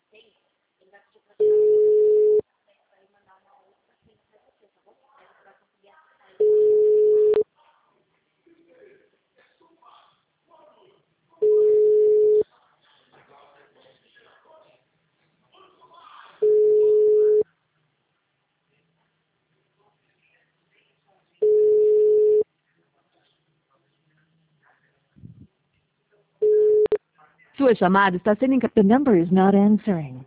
Sua chamada está sendo encaminhada. The number is not answering.